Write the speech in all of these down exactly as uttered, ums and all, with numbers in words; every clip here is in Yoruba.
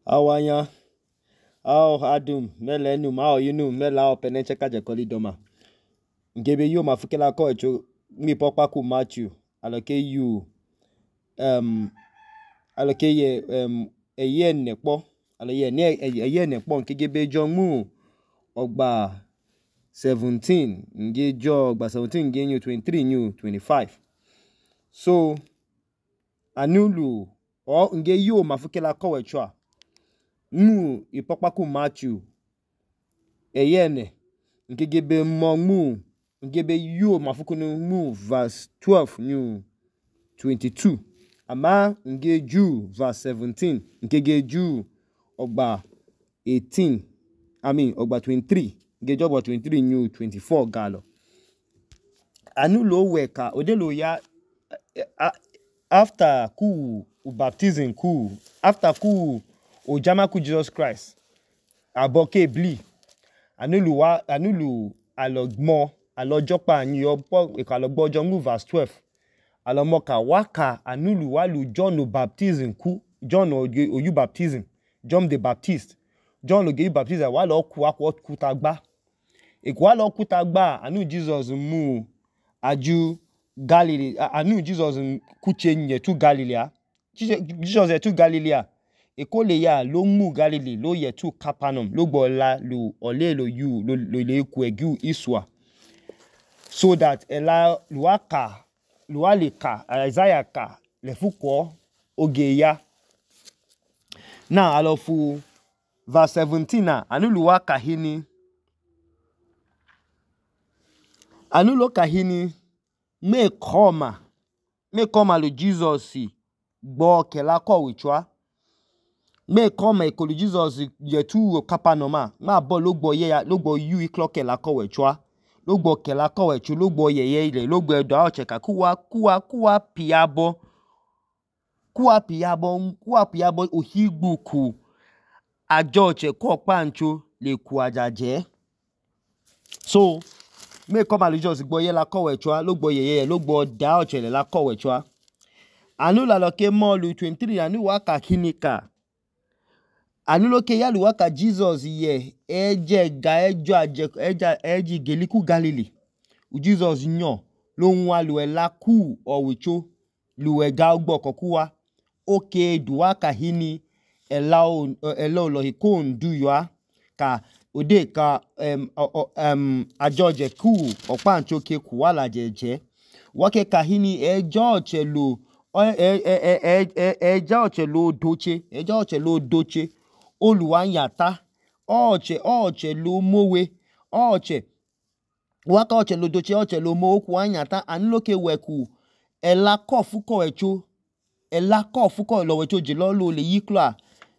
Awanya, aw adum, melenu, mao yinu, mela openeche kaje kolidoma. Ngebe yo mafukela ko echo mi pokpa ku Matthew, aloke you um aloke ye um eye nepo, aloye ne eye nepo nkegebe jonmu ogba seventeen, nge jo ogba seventeen nge new twenty-three new twenty-five. So anulu o nge yo mafukela ko echo mu ipokpaku Matthew eyene ngegebe mu ngebe yo mafukunu mu verse twelve new twenty-two ama nge ju verse seventeen ngege ju ogba eighteen I mean ogba twenty-three nge jo ogba twenty-three new twenty-four galo anulo weka odelo ya after ku baptism ku after ku ojama ku Jesus Christ aboke bli anulu wa anulu alogmo alojopa anyi opo ikalogbo jongu verse twelve alomoka waka anulu walu John baptism ku John oyu baptism John the Baptist John oge baptism wa lo ku akwo kutagba ikwa lo kutagba anu Jesus mu aju Galilee anu Jesus kuchenye tu Galilea Jesus ye tu Galilea ekole ya lo mu Galilee lo ye tu Capernaum lo gbola lo ole lo yu lo le ku egu iswa so that ela luaka lualika Isaiah ka le fuko ogeya na alofu verse seventeen na anu luaka hini anu lo kahini me koma me koma lo Jesus gbo kela ko wichwa me koma ekolu Jesus ye tu Capernaum ma bo lo gbo ye lo gbo yu ikloke la ko wichwa lo gbo kela ko wichu lo gbo ye ye ile lo gbo edo a cheka kuwa kuwa kuwa piabo kuwa piabo kuwa piabo ohigbu ku ajo che ko pancho le ku ajaje so me koma lo Jesus gbo ye la ko wichwa lo gbo ye ye lo gbo da o chele la ko wichwa anu la lo ke mo lu twenty-three anu wa ka kinika anu lo ke ya lu wa ka Jesus ye eje ga ejo aje eja eji geliku Galilee u Jesus nyo lo nwa lu ela ku owicho lu ega ogbo kokuwa oke duwa ka hini ela o ela lo hikon du yo ka ode ka um um ajoje ku opancho ke ku wala jeje wake ka hini ejo chelu eja ochelo doche eja ochelo doche oluwanyata oche oche lo mowe oche waka oche lo doche oche lo mo ku anyata anloke weku ela kofuko echo ela kofuko lo wecho jelo lo le yikla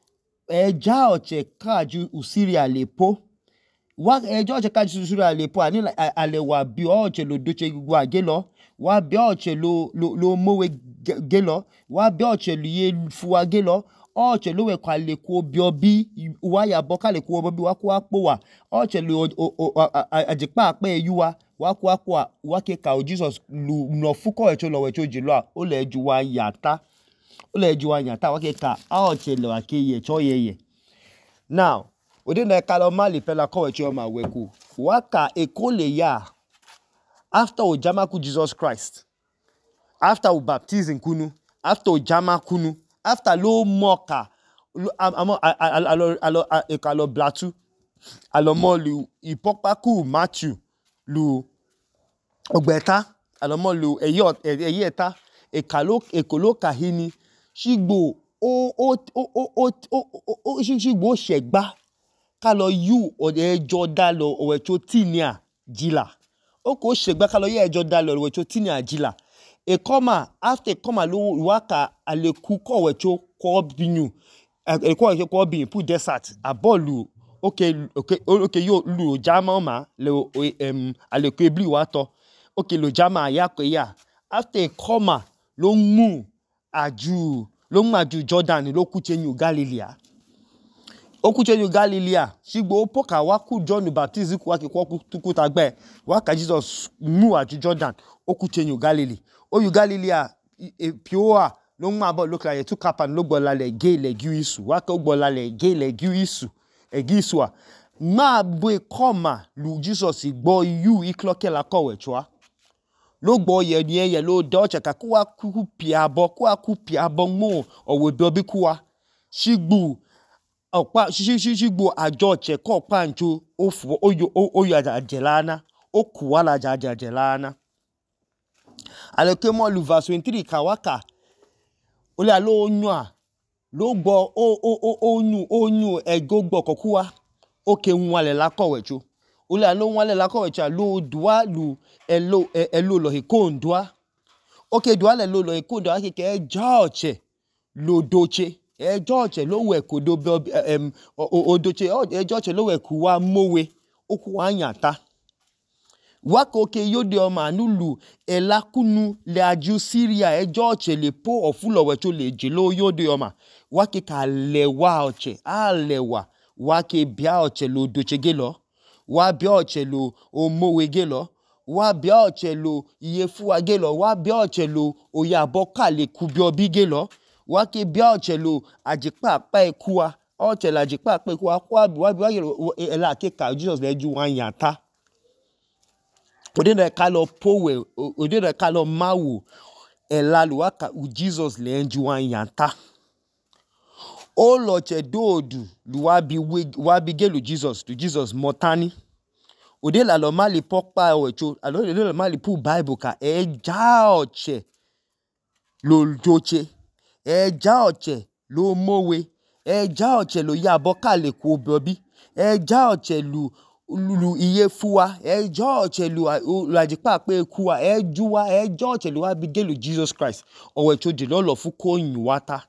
eja oche kaju usiri alepo wa eja oche kaju usiri alepo ani alewa bi oche lo doche gwa gelo wa bi oche lo lo mowe gelo wa bi oche liye fuwa gelo oche lo we kwa le ku obi obi wa ya boka le ku obi wa ku apo wa oche lo ajipa pe yuwa wa ku apo wa ke ka Jesus lu no fuko echo lo wecho jilo o le ju wa yata o le ju wa yata wa ke ka oche lo akeye cho yeye now odi na ka lo mali pela ko echo ma weku wa ka ekole ya after ojama ku Jesus Christ after o baptism kunu after ojama kunu after lo moka amo alo alo ekalo blatu alo mo lu ipokpaku Matthew lu ogbeta alo mo lu eyo eyeta ekalo ekolo kahini shigbo o o o o o shigbo segba ka lo yu ode ejo da lo owecho tinia jila oko segba ka lo ye ejo da lo owecho tinia jila e koma after koma lo waka aleku ko wecho ko binu e ko e ko bin pu desert abolu okay okay okay yo lu jama ma le um aleku ebli wa to okay lo jama ya ko ya after koma lo mu aju lo mu aju Jordan lo ku chenyu Galilea o ku chenyu Galilea sigbo poka wa ku John Baptist ku wa ke ko ku tagbe wa ka Jesus mu aju Jordan o ku chenyu Galilee o yu Galilea e pioa lo ma bo lo kla ye tu kapan lo gbola le ge le gu isu wa ko gbola le ge le gu isu e gu isu a ma bo koma lu Jesus gbo yu ikloke la ko we chwa lo gbo ye ni ye lo do che ka ku wa ku pia bo ku wa ku pia bo mo owe do bi ku wa shigbu opa shi shi shigbu ajo che ko pa nchu ofu oyo oyo ajelana okuwa la jajelana alekemo lu verse twenty-three kawaka ole alo onua lo gbo o o onu onu egogbo kokuwa oke nwale la kowechu ole alo nwale la kowecha lo dua lu elo elo lo hikondua oke dua le lo lo hikondua keke jaoche lo doche e jaoche lo we kodo em odoche e jaoche lo we kuwa mowe okuwa anyata wako ke yode oma nulu elakunu le aju Syria e George le po ofulo wecho le jelo yode oma wake ka lewa oche a lewa wake bia oche lo doche gelo wa bia oche lo omowe gelo wa bia oche lo yefu agelo wa bia oche lo oyabo ka le kubio bi gelo wake bia oche lo ajipa pa ekua oche la ajipa pa ekua kwa bi wa bi wa ela ke ka Jesus le ju wan yata odena kalo powe odena kalo mawu elalu aka u Jesus le enjuwan yanta o lo che dodu lu wa bi wa bi gelu Jesus to Jesus motani odela lo mali pokpa ocho alo le lo mali pu Bible ka e jaoche lo joche e jaoche lo mowe e jaoche lo yabo kale ku obi e jaoche lu lulu iye fuwa e George lu lajipa pe kuwa e juwa e George lu abigelu Jesus Christ owe choje lo lo fu ko nyuwata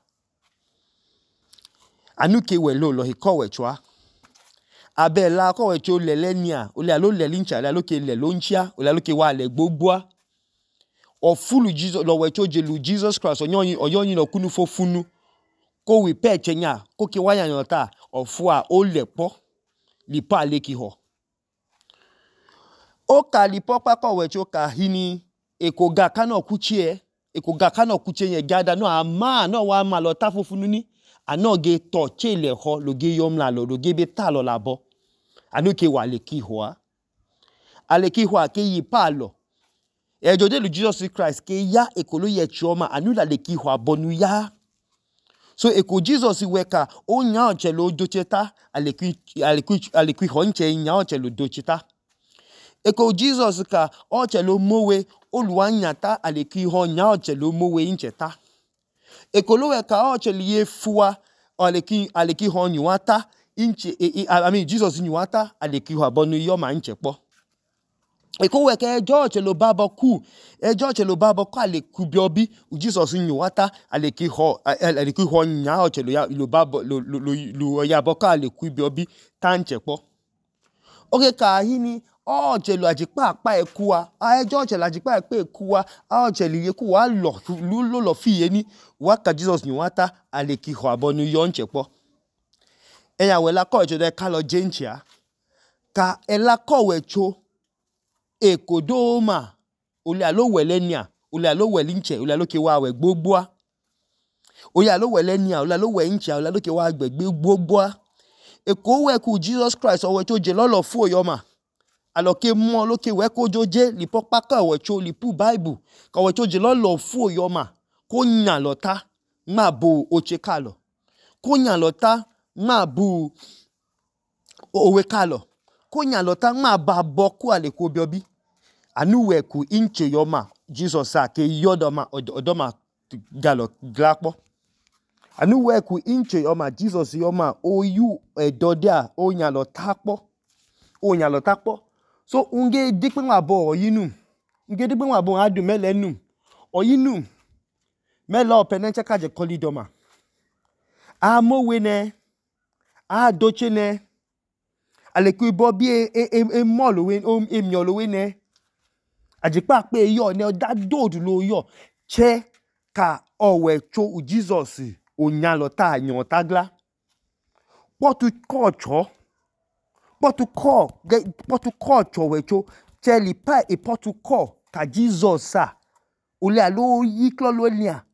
anuke we lo lo hikowe chwa abe la ko we cho lelenia ole alo le lincha le lo ke le lonchia ole alo ke wa le gbogboa o fulu Jesus lo we choje lu Jesus Christ onyoyin oyoyin no kunu fo funu ko wi pe chenya ko ke wa yan yota ofu a o lepo li pa le ki ho o kali popa ko wecho ka hini ekoga kana kuchie ekoga kana kuchie ye gada no ama no wa ma lo ta fufunu ni anoge to chele ho lo ge yom la lo lo ge be ta lo labo anuke wa le ki ho a ale ki ho a ke yi pa lo e jode lu Jesus Christ ke ya ekolo ye chioma anula le ki ho abonu ya so eko Jesus weka o nya oche lo docheta ale ki ale ki ale ki ho nche nya oche lo docheta eko Jesus ka oche lo mowe oluwanyata aleki ho nya oche lo mowe incheta eko lo we ka oche liye fuwa aleki aleki ho nyuata inche I mean Jesus nyuata aleki ho abonu yo ma inchepo eko we ka George lo babo ku e George lo babo ka le ku biobi Jesus nyuata aleki ho aleki ho nya oche lo ya lo babo lo lo lo ya boka le ku biobi tanchepo oke ka hini o chelu ajipa pa ekua a ejo chelu ajipa pa ekua a chelu yeku wa lo lo lo fi eni wa ka Jesus ni wata aleki ho abonu yo nchepo eya we la ko ejo de ka lo jenchia ka ela ko wecho ekodoma ole alo welenia ole alo welinche ole alo ke wa we gbogboa ole alo welenia ole alo we nche ole alo ke wa gbegbe gbogboa eko we ku Jesus Christ o wecho je lolo fu oyoma aloke mo loke we ko joje li popa ka wecho li pu Bible ka wecho je lolo fu oyoma ko nya lota ma bo oche kalo ko nya lota ma bu owe kalo ko nya lota ma ba boku ale ko biobi anu we ku inche yoma Jesus a ke yodoma odoma galo glapo anu we ku inche yoma Jesus yoma oyu edodia o nya lota po o nya lota po so unge dikpe nwa bo oyinu unge dikpe nwa bo adu melenu oyinu melo penenche kaje kolidoma a mowe ne a doche ne aleku ibo bi e e e molo we o emiolo we ne ajipa pe yo ne da dodu lo yo che ka owe cho Jesus onya lota yan tagla potu kocho potu ko potu kocho wecho cheli pa e potu ko ka Jesus sa ole alo yi klolo nia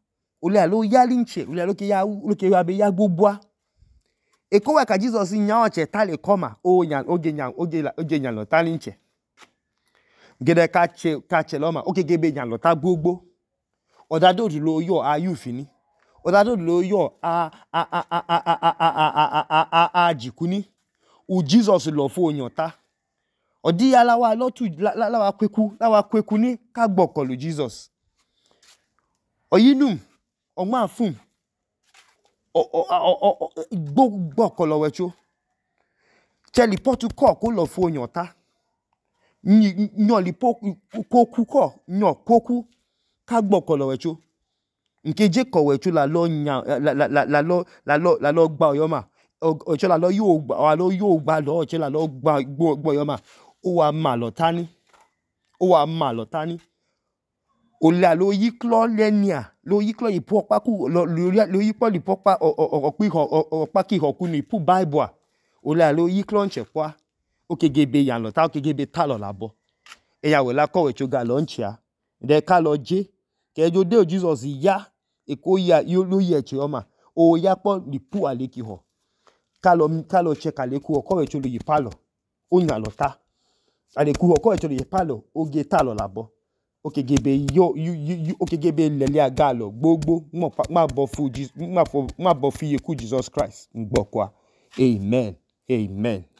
ole alo yali nche ole alo ke ya lo ke ya be ya gbogboa e ko wa ka Jesus nya o che ta le koma o nya oge nya oge la oge nya lo ta li nche gede ka che ka che lo ma o ke ge be nya lo ta gbogbo odado lo yo ayu fini odado lo yo a a a a a a a a a a a jikuni u Jesus lo fo yan ta odi ya la wa lo tu la la wa kweku la wa kweku ni ka gbokolu Jesus oyinum o ma fun o o o gbokolo wecho cheli potu ko ko lo fo yan ta nyo li poku koku ko nyo koku ka gbokolo wecho nke je ko wecho la lo nya la la la lo la lo la lo gba oyo ma ocho la lo yo gba wa lo yo gba lo ocho la lo gba gbo oyo ma o wa ma lo tani o wa ma lo tani o la lo yi klo lenia lo yi klo ipo pa ku lo lo yi po li po pa o pi o pa ki ho ku ni pu bible o la lo yi klo nche kwa o kegebe yan lo ta o kegebe ta lo labo e ya we la ko wecho ga lo nchia de ka lo je ke jo de Jesus ya e ko ya yo lo ye che o ma o ya po li pu ale ki ho ka lo ka lo che ka le ku o ko wecho lo yi palo o nya lo ta ale ku o ko wecho lo yi palo o ge ta lo labo o kegebe yo yo o kegebe lele aga lo gbogbo mo ma bo fu ma fo ma bo fi ye ku Jesus Christ ngbo kwa amen amen